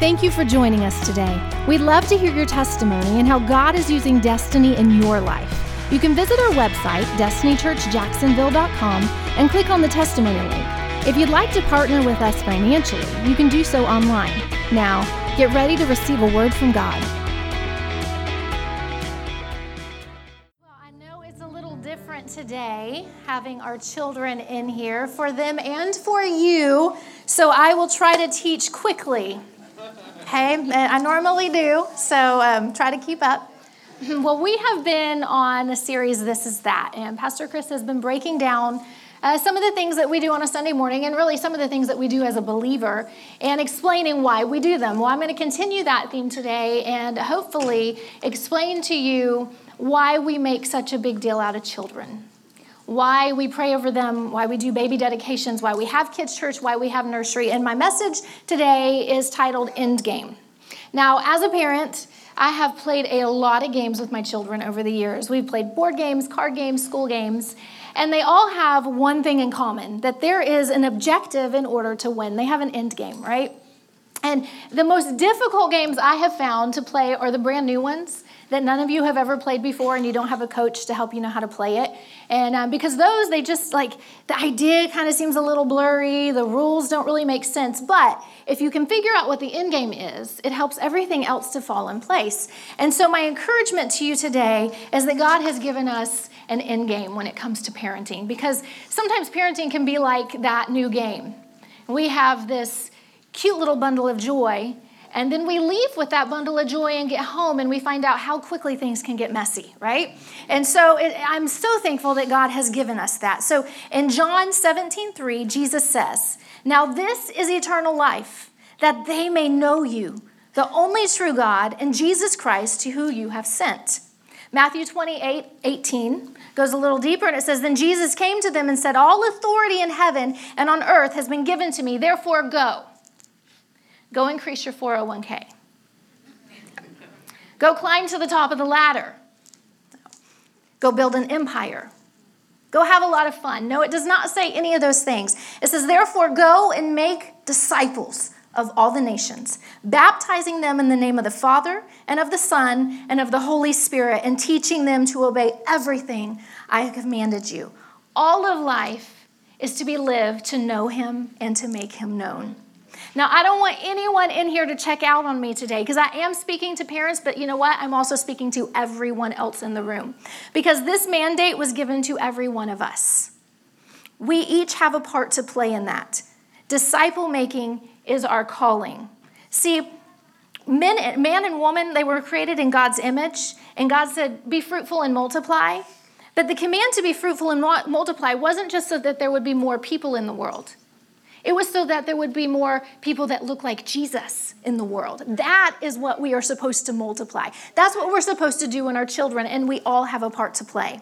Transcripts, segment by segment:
Thank you for joining us today. We'd love to hear your testimony and how God is using Destiny in your life. You can visit our website, destinychurchjacksonville.com, and click on the testimony link. If you'd like to partner with us financially, you can do so online. Now, get ready to receive a word from God. Well, I know it's a little different today, having our children in here, for them and for you, so I will try to teach quickly. Okay, I normally do, so try to keep up. Well, we have been on a series, This Is That, and Pastor Chris has been breaking down some of the things that we do on a Sunday morning, and really some of the things that we do as a believer, and explaining why we do them. Well, I'm going to continue that theme today, and hopefully explain to you why we make such a big deal out of children, why we pray over them, why we do baby dedications, why we have kids' church, why we have nursery. And my message today is titled End Game. Now, as a parent, I have played a lot of games with my children over the years. We've played board games, card games, school games, and they all have one thing in common, that there is an objective in order to win. They have an end game, right? And the most difficult games I have found to play are the brand new ones that none of you have ever played before, and you don't have a coach to help you know how to play it. And because those, they just like, the idea kind of seems a little blurry, the rules don't really make sense, but if you can figure out what the end game is, it helps everything else to fall in place. And so my encouragement to you today is that God has given us an end game when it comes to parenting, because sometimes parenting can be like that new game. We have this cute little bundle of joy, and then we leave with that bundle of joy and get home, and we find out how quickly things can get messy, right? And so I'm so thankful that God has given us that. So in John 17:3, Jesus says, "Now this is eternal life, that they may know you, the only true God, and Jesus Christ, to whom you have sent." Matthew 28:18 goes a little deeper, and it says, "Then Jesus came to them and said, 'All authority in heaven and on earth has been given to me. Therefore go. Go increase your 401k. Go climb to the top of the ladder. Go build an empire. Go have a lot of fun.'" No, it does not say any of those things. It says, "Therefore go and make disciples of all the nations, baptizing them in the name of the Father and of the Son and of the Holy Spirit, and teaching them to obey everything I have commanded you." All of life is to be lived to know him and to make him known. Now, I don't want anyone in here to check out on me today, because I am speaking to parents, but you know what? I'm also speaking to everyone else in the room, because this mandate was given to every one of us. We each have a part to play in that. Disciple making is our calling. See, man and woman, they were created in God's image, and God said, "Be fruitful and multiply." But the command to be fruitful and multiply wasn't just so that there would be more people in the world. It was so that there would be more people that look like Jesus in the world. That is what we are supposed to multiply. That's what we're supposed to do in our children, and we all have a part to play.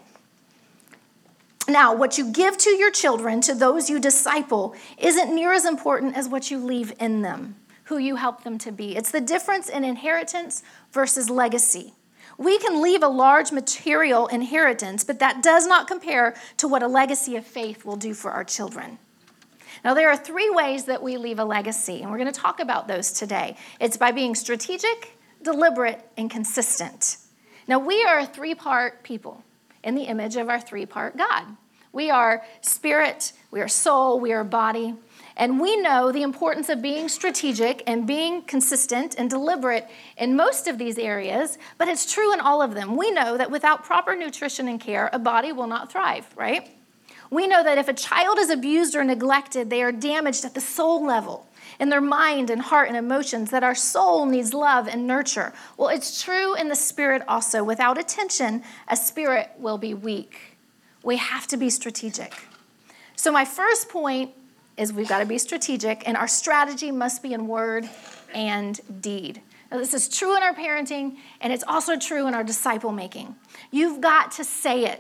Now, what you give to your children, to those you disciple, isn't near as important as what you leave in them, who you help them to be. It's the difference in inheritance versus legacy. We can leave a large material inheritance, but that does not compare to what a legacy of faith will do for our children. Now, there are 3 ways that we leave a legacy, and we're going to talk about those today. It's by being strategic, deliberate, and consistent. Now, we are a 3-part people in the image of our 3-part God. We are spirit, we are soul, we are body, and we know the importance of being strategic and being consistent and deliberate in most of these areas, but it's true in all of them. We know that without proper nutrition and care, a body will not thrive, right? We know that if a child is abused or neglected, they are damaged at the soul level, in their mind and heart and emotions, that our soul needs love and nurture. Well, it's true in the spirit also. Without attention, a spirit will be weak. We have to be strategic. So my first point is we've got to be strategic, and our strategy must be in word and deed. Now, this is true in our parenting, and it's also true in our disciple making. You've got to say it.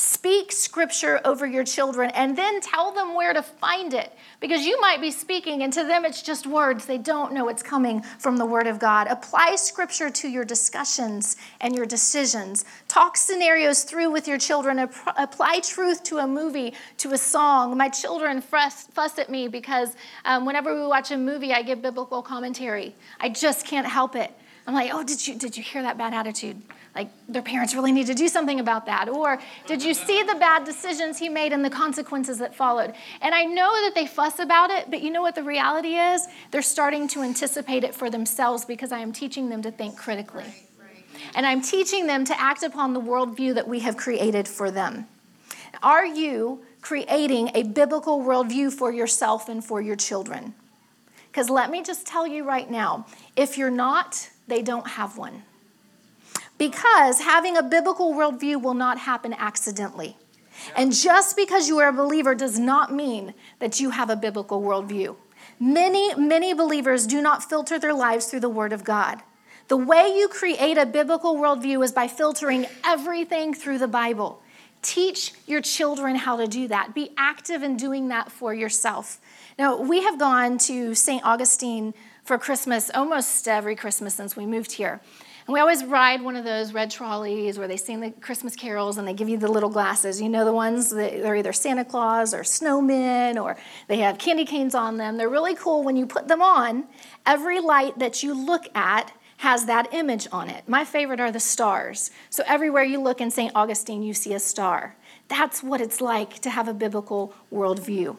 Speak scripture over your children and then tell them where to find it, because you might be speaking and to them it's just words. They don't know it's coming from the Word of God. Apply scripture to your discussions and your decisions. Talk scenarios through with your children. Apply truth to a movie, to a song. My children fuss at me because whenever we watch a movie, I give biblical commentary. I just can't help it. I'm like, oh, did you hear that bad attitude? Like, their parents really need to do something about that. Or, did you see the bad decisions he made and the consequences that followed? And I know that they fuss about it, but you know what the reality is? They're starting to anticipate it for themselves because I am teaching them to think critically. And I'm teaching them to act upon the worldview that we have created for them. Are you creating a biblical worldview for yourself and for your children? Because let me just tell you right now, if you're not, they don't have one. Because having a biblical worldview will not happen accidentally. And just because you are a believer does not mean that you have a biblical worldview. Many believers do not filter their lives through the Word of God. The way you create a biblical worldview is by filtering everything through the Bible. Teach your children how to do that. Be active in doing that for yourself. Now, we have gone to St. Augustine for Christmas almost every Christmas since we moved here. And we always ride one of those red trolleys where they sing the Christmas carols and they give you the little glasses. You know, the ones that are either Santa Claus or snowmen, or they have candy canes on them. They're really cool. When you put them on, every light that you look at has that image on it. My favorite are the stars. So everywhere you look in St. Augustine, you see a star. That's what it's like to have a biblical worldview.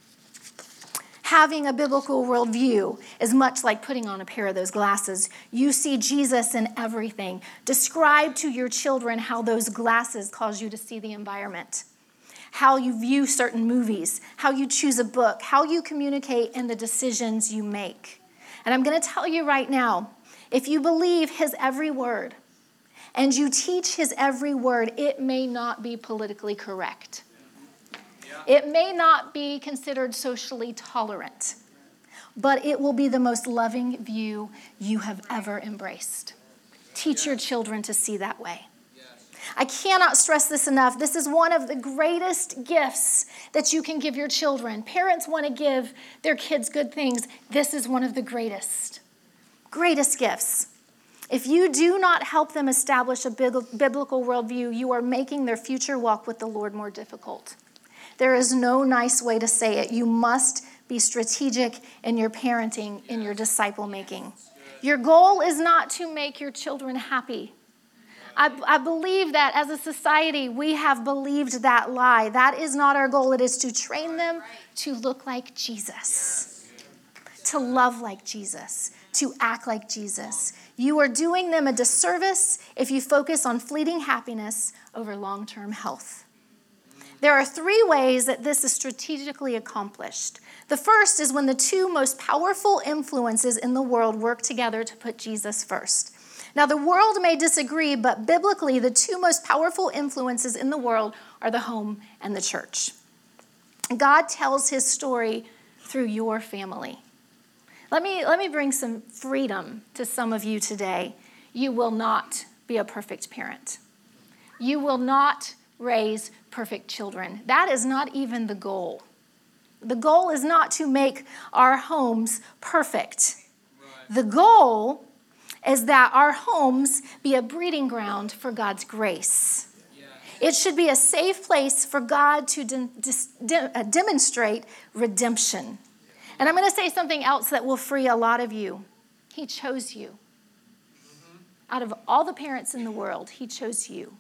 Having a biblical worldview is much like putting on a pair of those glasses. You see Jesus in everything. Describe to your children how those glasses cause you to see the environment, how you view certain movies, how you choose a book, how you communicate, and the decisions you make. And I'm going to tell you right now, if you believe his every word and you teach his every word, it may not be politically correct. It may not be considered socially tolerant, but it will be the most loving view you have ever embraced. Teach your children to see that way. I cannot stress this enough. This is one of the greatest gifts that you can give your children. Parents want to give their kids good things. This is one of the greatest gifts. If you do not help them establish a biblical worldview, you are making their future walk with the Lord more difficult. There is no nice way to say it. You must be strategic in your parenting, in your disciple making. Your goal is not to make your children happy. I believe that as a society, we have believed that lie. That is not our goal. It is to train them to look like Jesus, to love like Jesus, to act like Jesus. You are doing them a disservice if you focus on fleeting happiness over long-term health. There are 3 ways that this is strategically accomplished. The first is when the 2 most powerful influences in the world work together to put Jesus first. Now, the world may disagree, but biblically, the 2 most powerful influences in the world are the home and the church. God tells his story through your family. Let me bring some freedom to some of you today. You will not be a perfect parent. You will not raise perfect children. That is not even the goal. The goal is not to make our homes perfect. Right. The goal is that our homes be a breeding ground for God's grace. Yeah. It should be a safe place for God to demonstrate redemption. And I'm going to say something else that will free a lot of you. He chose you. Out of all the parents in the world, he chose you.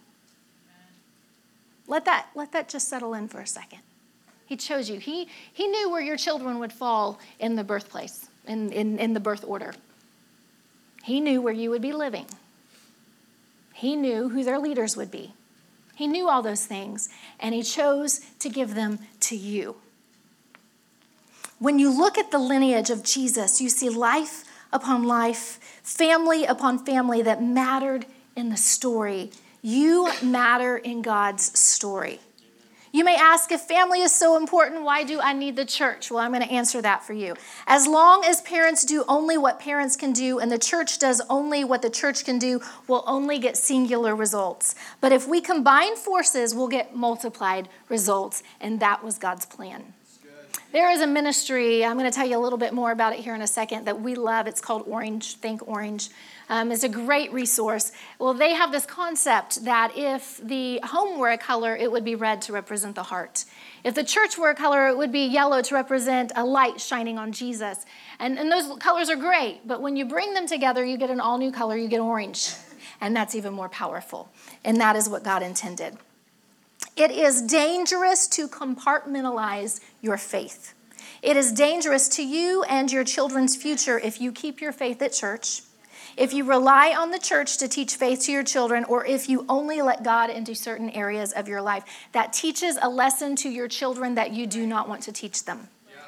Let that just settle in for a second. He chose you. He knew where your children would fall in the birthplace, in the birth order. He knew where you would be living. He knew who their leaders would be. He knew all those things, and he chose to give them to you. When you look at the lineage of Jesus, you see life upon life, family upon family that mattered in the story. You matter in God's story. You may ask, if family is so important, why do I need the church? Well, I'm going to answer that for you. As long as parents do only what parents can do and the church does only what the church can do, we'll only get singular results. But if we combine forces, we'll get multiplied results, and that was God's plan. There is a ministry, I'm going to tell you a little bit more about it here in a second, that we love. It's called Orange, Think Orange. It's a great resource. Well, they have this concept that if the home were a color, it would be red to represent the heart. If the church were a color, it would be yellow to represent a light shining on Jesus. And those colors are great, but when you bring them together, you get an all-new color, you get orange. And that's even more powerful. And that is what God intended. It is dangerous to compartmentalize your faith. It is dangerous to you and your children's future if you keep your faith at church, if you rely on the church to teach faith to your children, or if you only let God into certain areas of your life. That teaches a lesson to your children that you do not want to teach them.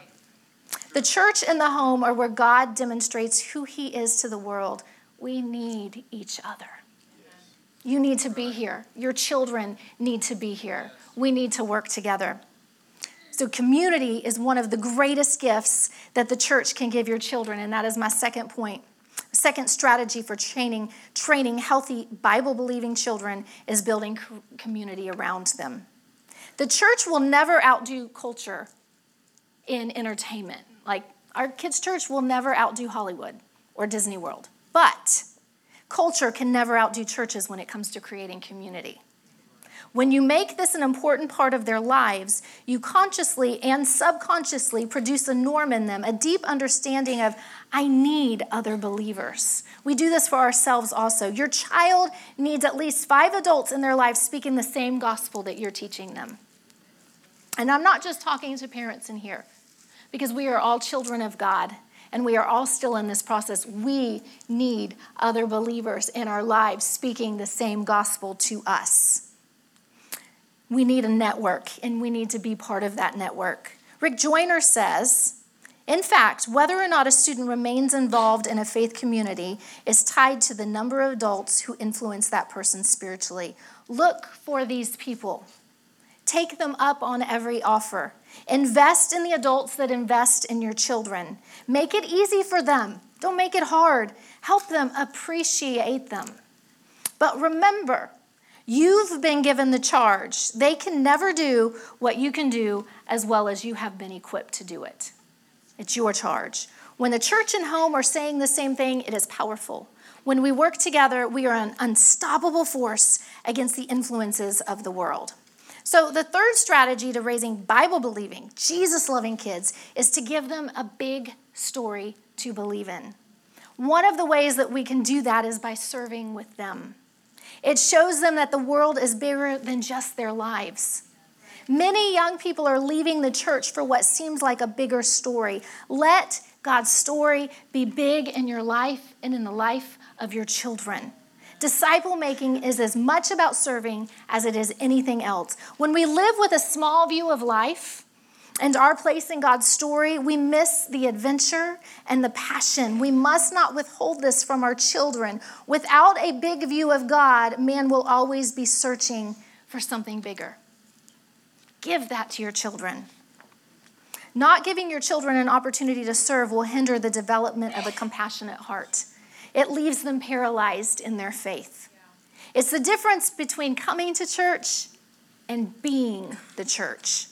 The church and the home are where God demonstrates who he is to the world. We need each other. You need to be here. Your children need to be here. We need to work together. So community is one of the greatest gifts that the church can give your children, and that is my second point. Second strategy for training healthy Bible-believing children is building community around them. The church will never outdo culture in entertainment. Like, our kids' church will never outdo Hollywood or Disney World. But culture can never outdo churches when it comes to creating community. When you make this an important part of their lives, you consciously and subconsciously produce a norm in them, a deep understanding of, I need other believers. We do this for ourselves also. Your child needs at least 5 adults in their life speaking the same gospel that you're teaching them. And I'm not just talking to parents in here, because we are all children of God. And we are all still in this process. We need other believers in our lives speaking the same gospel to us. We need a network, and we need to be part of that network. Rick Joyner says, in fact, whether or not a student remains involved in a faith community is tied to the number of adults who influence that person spiritually. Look for these people. Take them up on every offer. Invest in the adults that invest in your children. Make it easy for them. Don't make it hard. Help them appreciate them. But remember, you've been given the charge. They can never do what you can do as well as you have been equipped to do it. It's your charge. When the church and home are saying the same thing, it is powerful. When we work together, we are an unstoppable force against the influences of the world. So the third strategy to raising Bible-believing, Jesus-loving kids is to give them a big story to believe in. One of the ways that we can do that is by serving with them. It shows them that the world is bigger than just their lives. Many young people are leaving the church for what seems like a bigger story. Let God's story be big in your life and in the life of your children. Disciple making is as much about serving as it is anything else. When we live with a small view of life and our place in God's story, we miss the adventure and the passion. We must not withhold this from our children. Without a big view of God, man will always be searching for something bigger. Give that to your children. Not giving your children an opportunity to serve will hinder the development of a compassionate heart. It leaves them paralyzed in their faith. It's the difference between coming to church and being the church.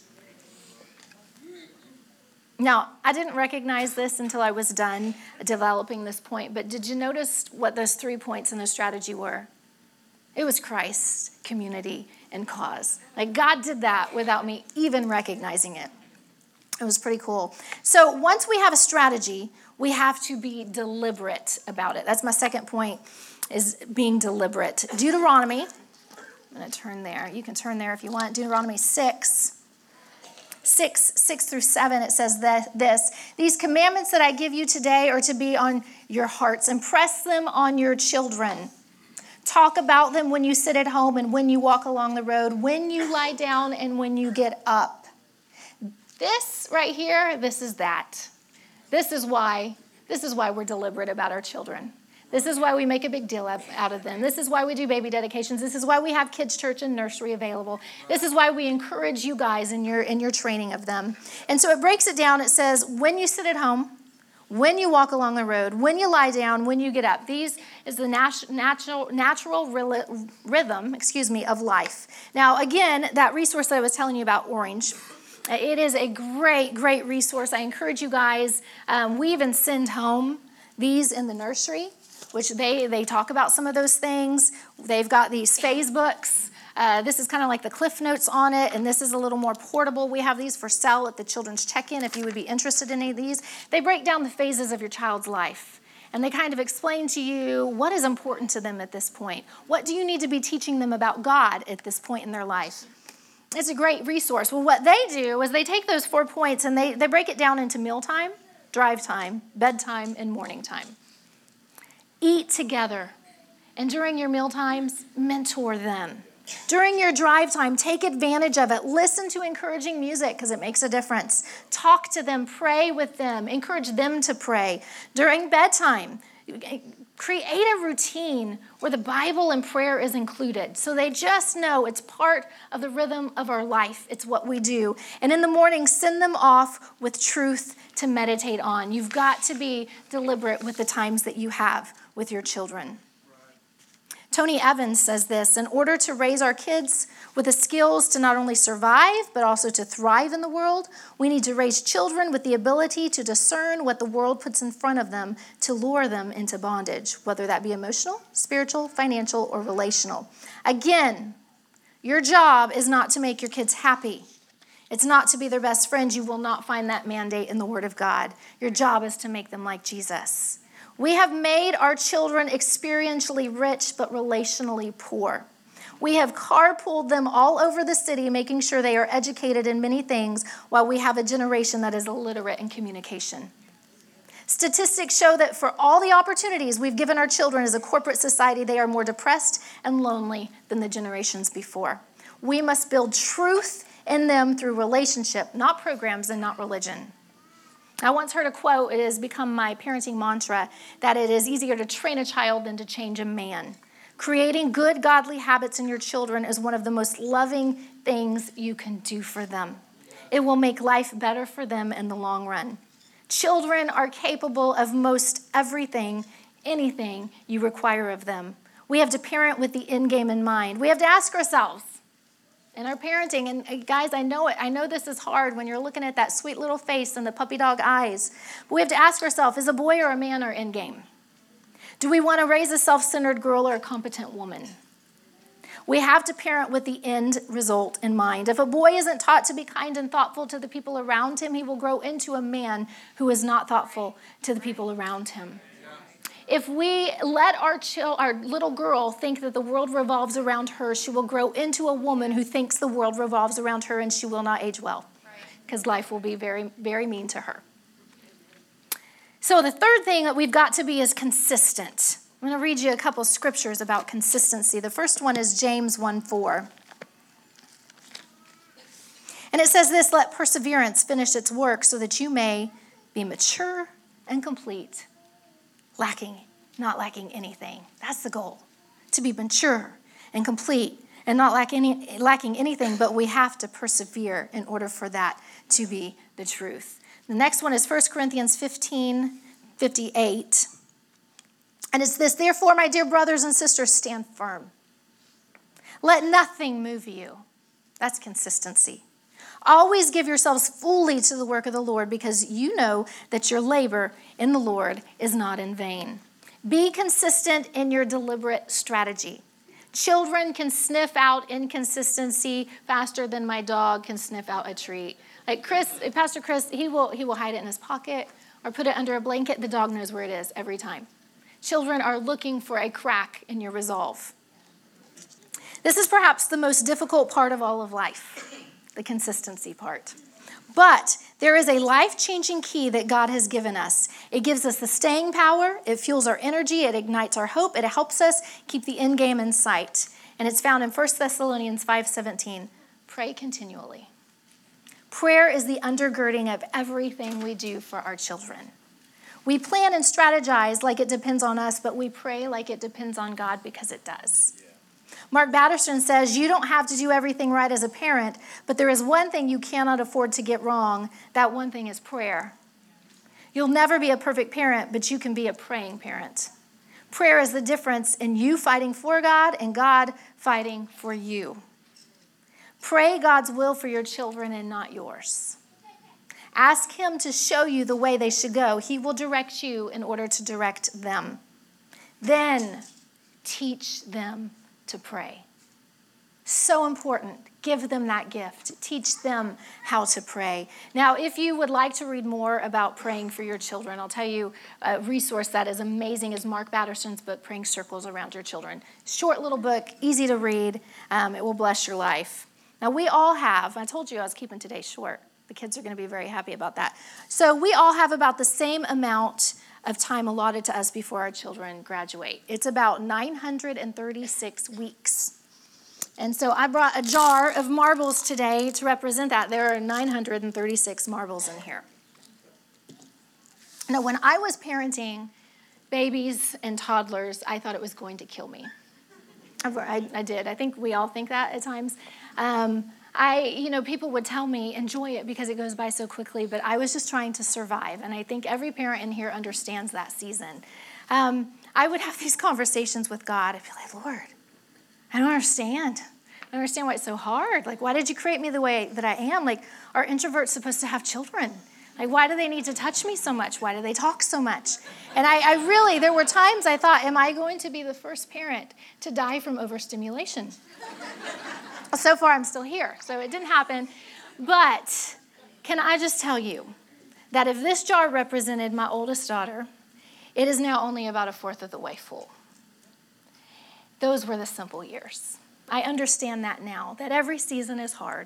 Now, I didn't recognize this until I was done developing this point, but did you notice what those 3 points in the strategy were? It was Christ, community, and cause. Like, God did that without me even recognizing it. It was pretty cool. So once we have a strategy, we have to be deliberate about it. That's my second point, is being deliberate. Deuteronomy, I'm going to turn there. You can turn there if you want. Deuteronomy 6 through 7, it says this: these commandments that I give you today are to be on your hearts. Impress them on your children. Talk about them when you sit at home and when you walk along the road, when you lie down and when you get up. This right here, this is that. This is why we're deliberate about our children. This is why we make a big deal out of them. This is why we do baby dedications. This is why we have kids' church and nursery available. This is why we encourage you guys in your training of them. And so it breaks it down. It says, when you sit at home, when you walk along the road, when you lie down, when you get up. These is the natural rhythm, of life. Now, again, that resource that I was telling you about, Orange, it is a great, great resource. I encourage you guys. We even send home these in the nursery, which they talk about some of those things. They've got these phase books. This is kind of like the Cliff Notes on it, and this is a little more portable. We have these for sale at the Children's Check-In if you would be interested in any of these. They break down the phases of your child's life, and they kind of explain to you what is important to them at this point. What do you need to be teaching them about God at this point in their life? It's a great resource. Well, what they do is they take those 4 points and they break it down into mealtime, drive time, bedtime, and morning time. Eat together. And during your meal times, mentor them. During your drive time, take advantage of it. Listen to encouraging music because it makes a difference. Talk to them, pray with them, encourage them to pray. During bedtime, create a routine where the Bible and prayer is included. So they just know it's part of the rhythm of our life. It's what we do. And in the morning, send them off with truth to meditate on. You've got to be deliberate with the times that you have with your children. Tony Evans says this: in order to raise our kids with the skills to not only survive, but also to thrive in the world, we need to raise children with the ability to discern what the world puts in front of them to lure them into bondage, whether that be emotional, spiritual, financial, or relational. Again, your job is not to make your kids happy. It's not to be their best friend. You will not find that mandate in the Word of God. Your job is to make them like Jesus. We have made our children experientially rich, but relationally poor. We have carpooled them all over the city, making sure they are educated in many things, while we have a generation that is illiterate in communication. Statistics show that for all the opportunities we've given our children as a corporate society, they are more depressed and lonely than the generations before. We must build truth in them through relationship, not programs and not religion. I once heard a quote, it has become my parenting mantra, that it is easier to train a child than to change a man. Creating good, godly habits in your children is one of the most loving things you can do for them. It will make life better for them in the long run. Children are capable of most everything, anything you require of them. We have to parent with the end game in mind. We have to ask ourselves, in our parenting, and guys, I know it. I know this is hard when you're looking at that sweet little face and the puppy dog eyes. But we have to ask ourselves, is a boy or a man our end game? Do we want to raise a self-centered girl or a competent woman? We have to parent with the end result in mind. If a boy isn't taught to be kind and thoughtful to the people around him, he will grow into a man who is not thoughtful to the people around him. If we let our little girl think that the world revolves around her, she will grow into a woman who thinks the world revolves around her, and she will not age well because life will be very, very mean to her. So the third thing that we've got to be is consistent. I'm going to read you a couple scriptures about consistency. The first one is James 1:4. And it says this: let perseverance finish its work so that you may be mature and complete, not lacking anything. That's the goal, to be mature and complete and not lacking anything, but we have to persevere in order for that to be the truth. The next one is 1 Corinthians 15:58. And it's this: therefore, my dear brothers and sisters, stand firm. Let nothing move you. That's consistency. Always give yourselves fully to the work of the Lord, because you know that your labor in the Lord is not in vain. Be consistent in your deliberate strategy. Children can sniff out inconsistency faster than my dog can sniff out a treat. Like Pastor Chris, he will hide it in his pocket or put it under a blanket. The dog knows where it is every time. Children are looking for a crack in your resolve. This is perhaps the most difficult part of all of life, the consistency part. But there is a life-changing key that God has given us. It gives us the staying power. It fuels our energy. It ignites our hope. It helps us keep the end game in sight. And it's found in 1 Thessalonians 5:17. Pray continually. Prayer is the undergirding of everything we do for our children. We plan and strategize like it depends on us, but we pray like it depends on God because it does. Yeah. Mark Batterson says, you don't have to do everything right as a parent, but there is one thing you cannot afford to get wrong. That one thing is prayer. You'll never be a perfect parent, but you can be a praying parent. Prayer is the difference in you fighting for God and God fighting for you. Pray God's will for your children and not yours. Ask him to show you the way they should go. He will direct you in order to direct them. Then teach them to pray. So important. Give them that gift. Teach them how to pray. Now, if you would like to read more about praying for your children, I'll tell you a resource that is amazing is Mark Batterson's book, Praying Circles Around Your Children. Short little book, easy to read. It will bless your life. Now, we all have, I told you I was keeping today short. The kids are going to be very happy about that. So we all have about the same amount of time allotted to us before our children graduate. It's about 936 weeks. And so I brought a jar of marbles today to represent that. There are 936 marbles in here. Now, when I was parenting babies and toddlers, I thought it was going to kill me. I did. I think we all think that at times. People would tell me, enjoy it because it goes by so quickly, but I was just trying to survive, and I think every parent in here understands that season. I would have these conversations with God. I'd be like, Lord, I don't understand. I don't understand why it's so hard. Like, why did you create me the way that I am? Like, are introverts supposed to have children? Like, why do they need to touch me so much? Why do they talk so much? And I really, there were times I thought, am I going to be the first parent to die from overstimulation? So far, I'm still here, so it didn't happen. But can I just tell you that if this jar represented my oldest daughter, it is now only about a fourth of the way full. Those were the simple years. I understand that now, that every season is hard.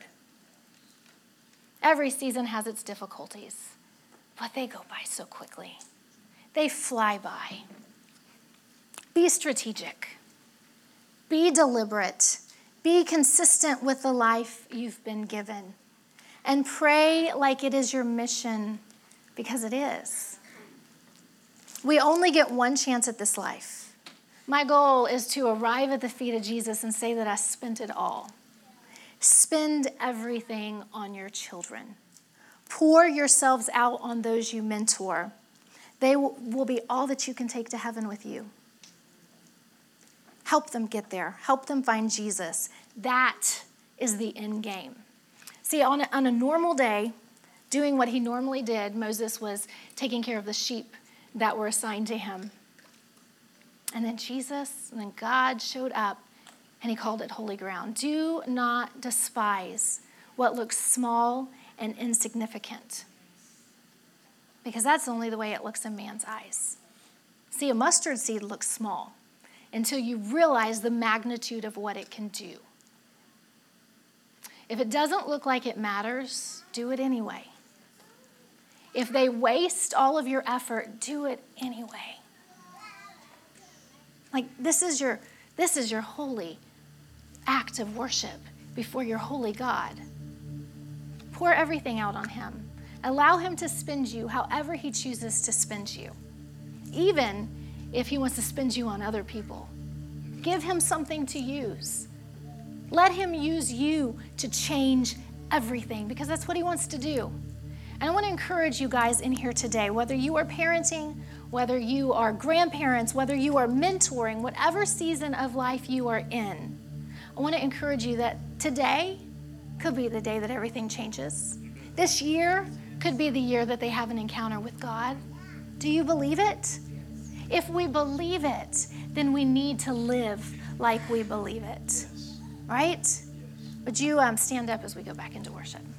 Every season has its difficulties, but they go by so quickly. They fly by. Be strategic. Be deliberate. Be consistent with the life you've been given. And pray like it is your mission, because it is. We only get one chance at this life. My goal is to arrive at the feet of Jesus and say that I spent it all. Spend everything on your children. Pour yourselves out on those you mentor. They will be all that you can take to heaven with you. Help them get there. Help them find Jesus. That is the end game. See, on a normal day, doing what he normally did, Moses was taking care of the sheep that were assigned to him. And then God showed up and he called it holy ground. Do not despise what looks small and insignificant, because that's only the way it looks in man's eyes. See, a mustard seed looks small until you realize the magnitude of what it can do. If it doesn't look like it matters, do it anyway. If they waste all of your effort, do it anyway. Like, this is your holy act of worship before your holy God. Pour everything out on him. Allow him to spend you however he chooses to spend you, even if he wants to spend you on other people. Give him something to use. Let him use you to change everything, because that's what he wants to do. And I want to encourage you guys in here today, whether you are parenting, whether you are grandparents, whether you are mentoring, whatever season of life you are in, I want to encourage you that today could be the day that everything changes. This year could be the year that they have an encounter with God. Do you believe it? If we believe it, then we need to live like we believe it. Right? Would you stand up as we go back into worship?